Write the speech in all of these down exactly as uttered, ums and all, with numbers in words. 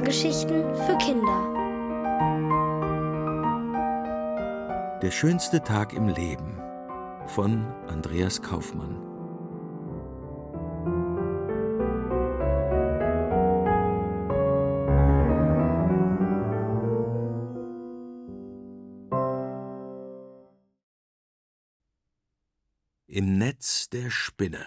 Hörgeschichten für Kinder. Der schönste Tag im Leben von Andreas Kaufmann. Im Netz der Spinne.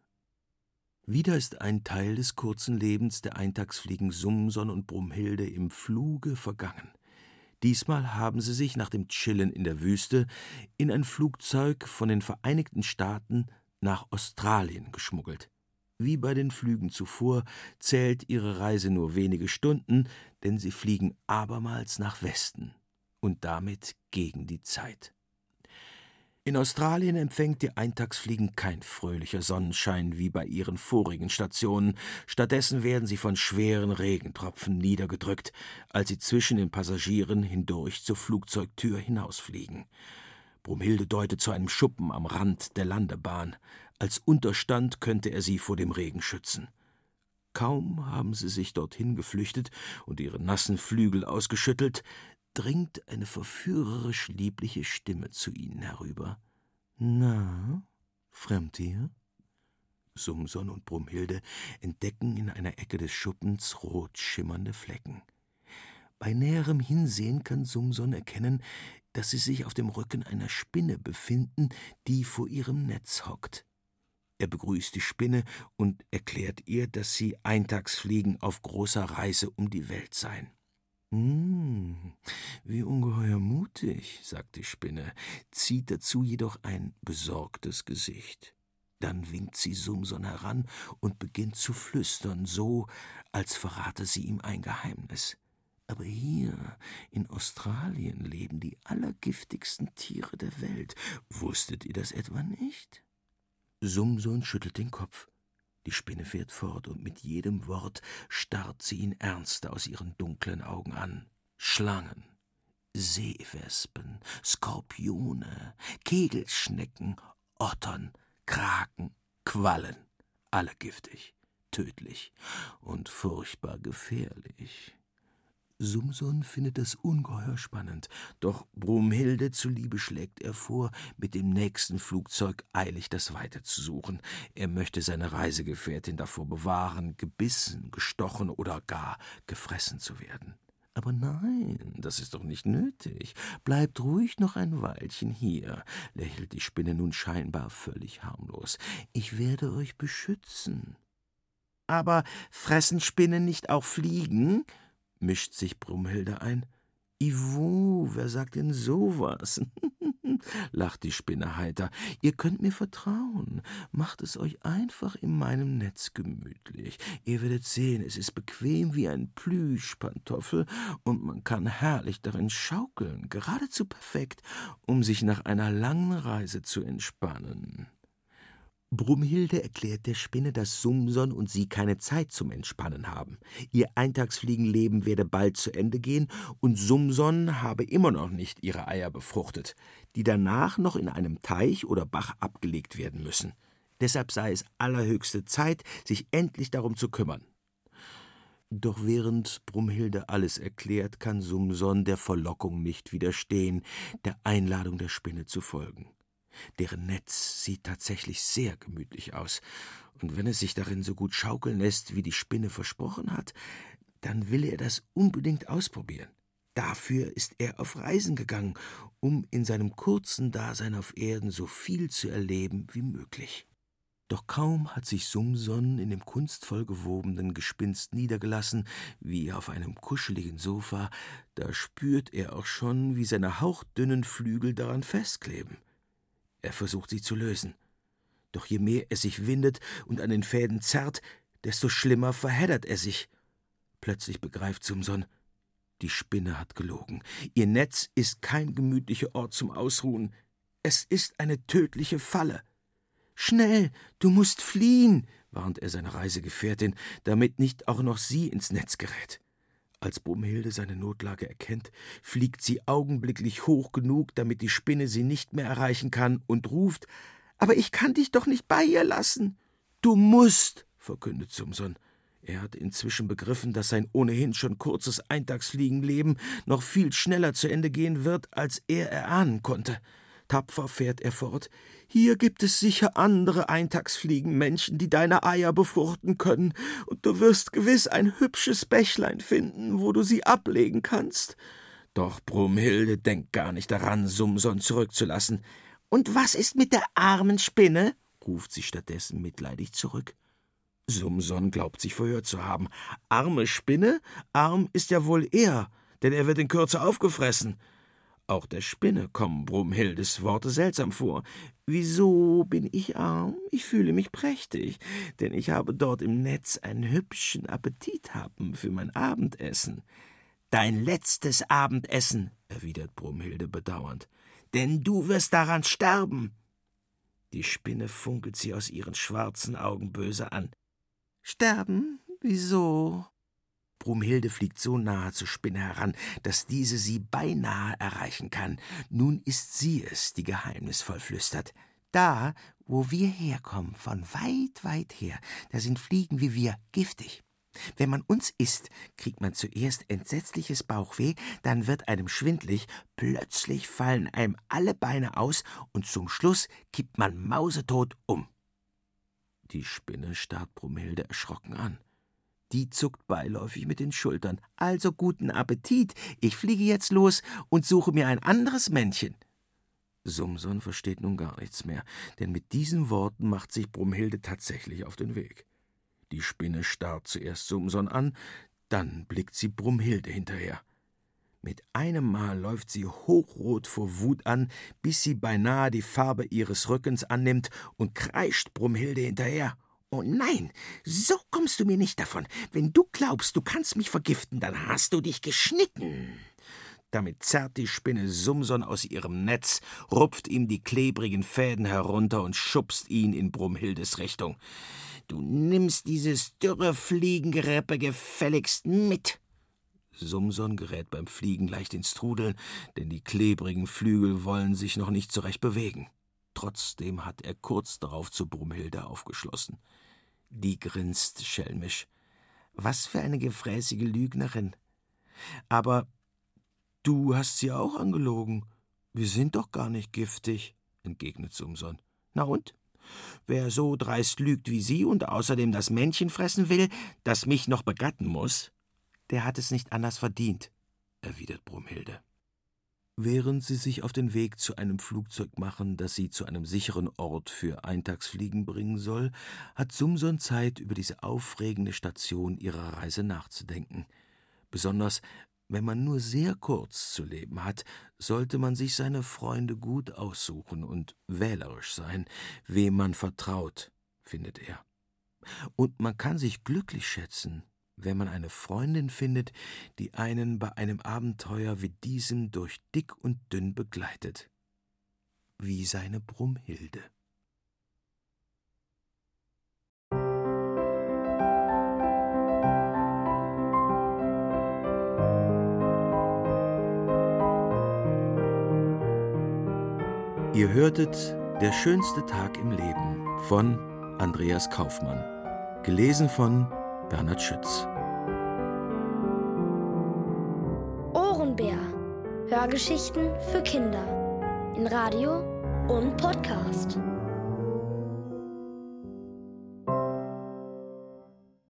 Wieder ist ein Teil des kurzen Lebens der Eintagsfliegen Sumson und Brumhilde im Fluge vergangen. Diesmal haben sie sich nach dem Chillen in der Wüste in ein Flugzeug von den Vereinigten Staaten nach Australien geschmuggelt. Wie bei den Flügen zuvor zählt ihre Reise nur wenige Stunden, denn sie fliegen abermals nach Westen und damit gegen die Zeit. In Australien empfängt die Eintagsfliegen kein fröhlicher Sonnenschein wie bei ihren vorigen Stationen. Stattdessen werden sie von schweren Regentropfen niedergedrückt, als sie zwischen den Passagieren hindurch zur Flugzeugtür hinausfliegen. Brumhilde deutet zu einem Schuppen am Rand der Landebahn. Als Unterstand könnte er sie vor dem Regen schützen. Kaum haben sie sich dorthin geflüchtet und ihre nassen Flügel ausgeschüttelt, dringt eine verführerisch liebliche Stimme zu ihnen herüber. »Na, Fremdtier?« Sumson und Brumhilde entdecken in einer Ecke des Schuppens rot schimmernde Flecken. Bei näherem Hinsehen kann Sumson erkennen, dass sie sich auf dem Rücken einer Spinne befinden, die vor ihrem Netz hockt. Er begrüßt die Spinne und erklärt ihr, dass sie Eintagsfliegen auf großer Reise um die Welt seien. »Hm, wie ungeheuer mutig«, sagt die Spinne, zieht dazu jedoch ein besorgtes Gesicht. Dann winkt sie Sumson heran und beginnt zu flüstern, so, als verrate sie ihm ein Geheimnis. »Aber hier in Australien leben die allergiftigsten Tiere der Welt. Wusstet ihr das etwa nicht?« Sumson schüttelt den Kopf. Die Spinne fährt fort, und mit jedem Wort starrt sie ihn ernster aus ihren dunklen Augen an. Schlangen, Seewespen, Skorpione, Kegelschnecken, Ottern, Kraken, Quallen, alle giftig, tödlich und furchtbar gefährlich. Sumson findet das ungeheuer spannend, doch Brumhilde zuliebe schlägt er vor, mit dem nächsten Flugzeug eilig das Weite zu suchen. Er möchte seine Reisegefährtin davor bewahren, gebissen, gestochen oder gar gefressen zu werden. »Aber nein, das ist doch nicht nötig. Bleibt ruhig noch ein Weilchen hier«, lächelt die Spinne nun scheinbar völlig harmlos. »Ich werde euch beschützen.« »Aber fressen Spinnen nicht auch Fliegen?« mischt sich Brumhilde ein. »Iwo, wer sagt denn sowas?« lacht die Spinne heiter. »Ihr könnt mir vertrauen. Macht es euch einfach in meinem Netz gemütlich. Ihr werdet sehen, es ist bequem wie ein Plüschpantoffel und man kann herrlich darin schaukeln, geradezu perfekt, um sich nach einer langen Reise zu entspannen.« Brumhilde erklärt der Spinne, dass Sumson und sie keine Zeit zum Entspannen haben. Ihr Eintagsfliegenleben werde bald zu Ende gehen und Sumson habe immer noch nicht ihre Eier befruchtet, die danach noch in einem Teich oder Bach abgelegt werden müssen. Deshalb sei es allerhöchste Zeit, sich endlich darum zu kümmern. Doch während Brumhilde alles erklärt, kann Sumson der Verlockung nicht widerstehen, der Einladung der Spinne zu folgen. Deren Netz sieht tatsächlich sehr gemütlich aus, und wenn es sich darin so gut schaukeln lässt, wie die Spinne versprochen hat, dann will er das unbedingt ausprobieren. Dafür ist er auf Reisen gegangen, um in seinem kurzen Dasein auf Erden so viel zu erleben wie möglich. Doch kaum hat sich Sumson in dem kunstvoll gewobenen Gespinst niedergelassen, wie auf einem kuscheligen Sofa, da spürt er auch schon, wie seine hauchdünnen Flügel daran festkleben. Er versucht, sie zu lösen. Doch je mehr er sich windet und an den Fäden zerrt, desto schlimmer verheddert er sich. Plötzlich begreift Sumson, die Spinne hat gelogen. Ihr Netz ist kein gemütlicher Ort zum Ausruhen. Es ist eine tödliche Falle. »Schnell, du musst fliehen«, warnt er seine Reisegefährtin, damit nicht auch noch sie ins Netz gerät. Als Brumhilde seine Notlage erkennt, fliegt sie augenblicklich hoch genug, damit die Spinne sie nicht mehr erreichen kann, und ruft: »Aber ich kann dich doch nicht bei ihr lassen!« »Du musst«, verkündet Sumson. Er hat inzwischen begriffen, dass sein ohnehin schon kurzes Eintagsfliegenleben noch viel schneller zu Ende gehen wird, als er erahnen konnte. Tapfer fährt er fort. »Hier gibt es sicher andere Eintagsfliegenmännchen, die deine Eier befruchten können, und du wirst gewiss ein hübsches Bächlein finden, wo du sie ablegen kannst.« Doch Brunhilde denkt gar nicht daran, Sumson zurückzulassen. »Und was ist mit der armen Spinne?« ruft sie stattdessen mitleidig zurück. Sumson glaubt sich verhört zu haben. »Arme Spinne? Arm ist ja wohl er, denn er wird in Kürze aufgefressen.« Auch der Spinne kommen Brunhildes Worte seltsam vor. »Wieso bin ich arm? Ich fühle mich prächtig, denn ich habe dort im Netz einen hübschen Appetithappen für mein Abendessen.« »Dein letztes Abendessen«, erwidert Brunhilde bedauernd, »denn du wirst daran sterben.« Die Spinne funkelt sie aus ihren schwarzen Augen böse an. »Sterben? Wieso?« Brunhilde fliegt so nahe zur Spinne heran, dass diese sie beinahe erreichen kann. Nun ist sie es, die geheimnisvoll flüstert. »Da, wo wir herkommen, von weit, weit her, da sind Fliegen wie wir giftig. Wenn man uns isst, kriegt man zuerst entsetzliches Bauchweh, dann wird einem schwindlig, plötzlich fallen einem alle Beine aus und zum Schluss kippt man mausetot um.« Die Spinne starrt Brunhilde erschrocken an. Die zuckt beiläufig mit den Schultern. »Also guten Appetit, ich fliege jetzt los und suche mir ein anderes Männchen.« Sumson versteht nun gar nichts mehr, denn mit diesen Worten macht sich Brunhilde tatsächlich auf den Weg. Die Spinne starrt zuerst Sumson an, dann blickt sie Brunhilde hinterher. Mit einem Mal läuft sie hochrot vor Wut an, bis sie beinahe die Farbe ihres Rückens annimmt und kreischt Brunhilde hinterher. »Oh nein, so kommst du mir nicht davon. Wenn du glaubst, du kannst mich vergiften, dann hast du dich geschnitten.« Damit zerrt die Spinne Sumson aus ihrem Netz, rupft ihm die klebrigen Fäden herunter und schubst ihn in Brunhildes Richtung. »Du nimmst dieses dürre Fliegengereppe gefälligst mit.« Sumson gerät beim Fliegen leicht ins Trudeln, denn die klebrigen Flügel wollen sich noch nicht so recht bewegen. Trotzdem hat er kurz darauf zu Brunhilde aufgeschlossen. Die grinst schelmisch. »Was für eine gefräßige Lügnerin! Aber du hast sie auch angelogen. Wir sind doch gar nicht giftig«, entgegnet Sumson. »Na und? Wer so dreist lügt wie sie und außerdem das Männchen fressen will, das mich noch begatten muss, der hat es nicht anders verdient«, erwidert Brunhilde. Während sie sich auf den Weg zu einem Flugzeug machen, das sie zu einem sicheren Ort für Eintagsfliegen bringen soll, hat Sumson Zeit, über diese aufregende Station ihrer Reise nachzudenken. Besonders wenn man nur sehr kurz zu leben hat, sollte man sich seine Freunde gut aussuchen und wählerisch sein, wem man vertraut, findet er. Und man kann sich glücklich schätzen, wenn man eine Freundin findet, die einen bei einem Abenteuer wie diesem durch dick und dünn begleitet. Wie seine Brunhilde. Ihr hörtet »Der schönste Tag im Leben« von Andreas Kaufmann, gelesen von Bernhard Schütz. Ohrenbär. Hörgeschichten für Kinder. In Radio und Podcast.